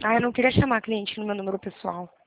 Ah, eu não queria chamar cliente no meu número pessoal.